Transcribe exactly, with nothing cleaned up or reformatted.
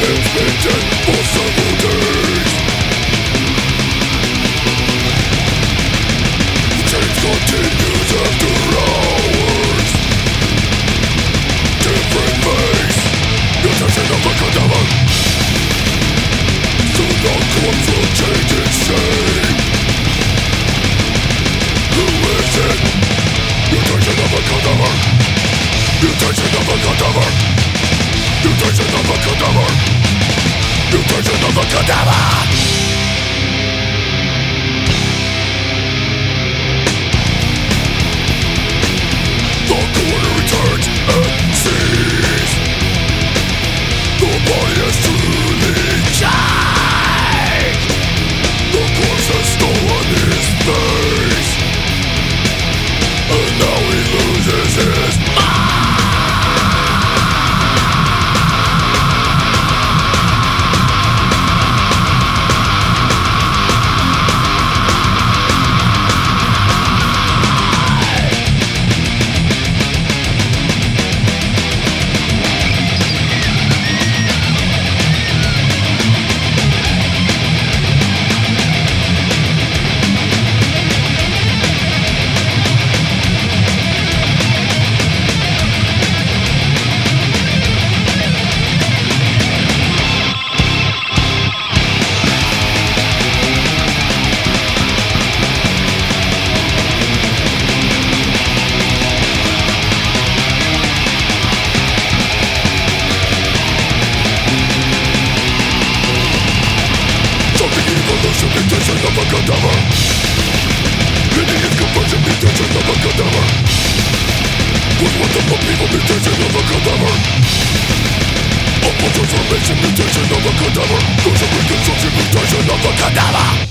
transmission for several days. The change continues after hours. Different face, mutation of a cadaver. Soon the corpse will change its shape. Who is it? Mutation of a cadaver. Mutation of a cadaver. Mutation of a cadaver. Mutation of a cadaver. The corner returns and sees the body has truly changed. The corpse has stolen his face, and now he loses his mind. Mutation of a cadaver. Idiot conversion, mutation of a cadaver. With wonderful people, mutation of a cadaver. Upward transformation, mutation of a cadaver. There's a reconstruction, mutation of a cadaver.